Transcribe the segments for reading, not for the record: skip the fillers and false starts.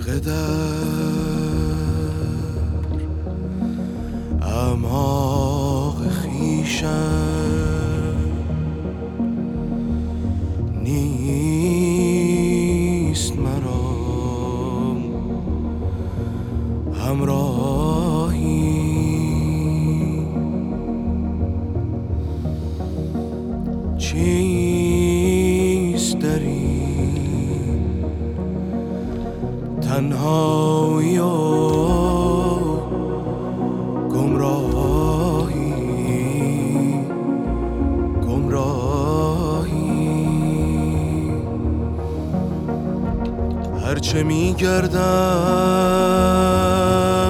غرق در اعماق خویشم، نیست مرا همراهی. چیست در این تنهایی و گمراهی؟ هرچه می گردم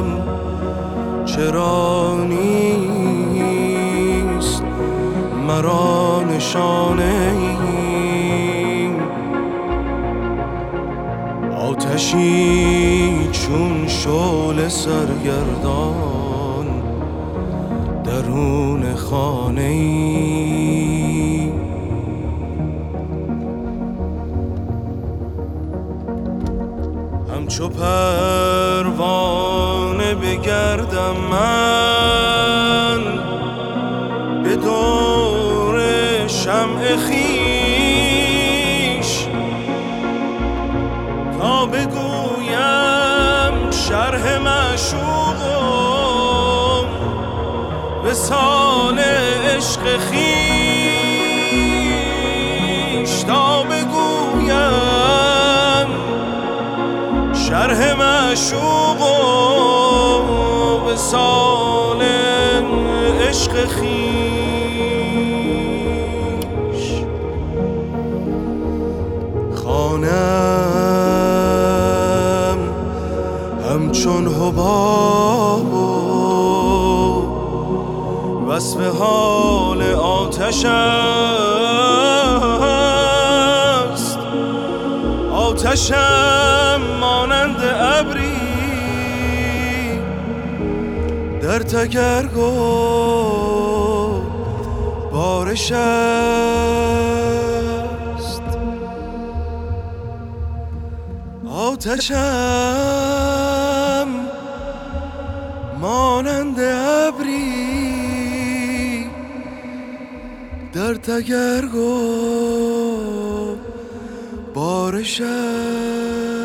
چرا نیست مرا نشانه ای؟ آتشی چون شعله سرگردان درون خانه ای. همچو پروانه بگردم من به دور شمع خویش، تا بگویم شرح معشوقم وصال عشق خویش، تا بگویم شرح معشوقم وصال عشق خویش. خانم همچون حباب و وصف حال آتش است، آتشم مانند ابری در تگرگ و بارش است، آتشم مانند ابری در تگرگ و بارش است.